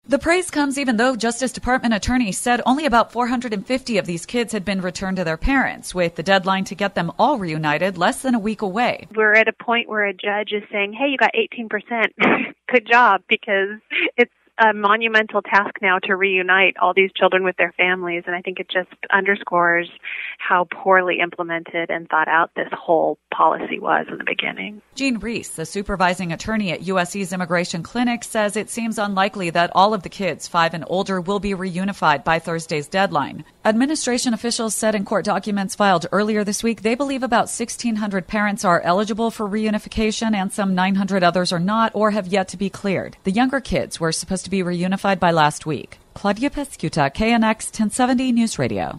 The praise comes even though Justice Department attorneys said only about 450 of these kids had been returned to their parents, with the deadline to get them all reunited less than a week away. We're at a point where a judge is saying, hey, you got 18%. Good job, because it's a monumental task now to reunite all these children with their families, and I think it just underscores how poorly implemented and thought out this whole policy was in the beginning. Jean Reese, the supervising attorney at USC's Immigration Clinic, says it seems unlikely that all of the kids 5 and older will be reunified by Thursday's deadline. Administration officials said in court documents filed earlier this week they believe about 1,600 parents are eligible for reunification and some 900 others are not or have yet to be cleared. The younger kids were supposed to be reunified by last week. Claudia Pescuta, KNX 1070 News Radio.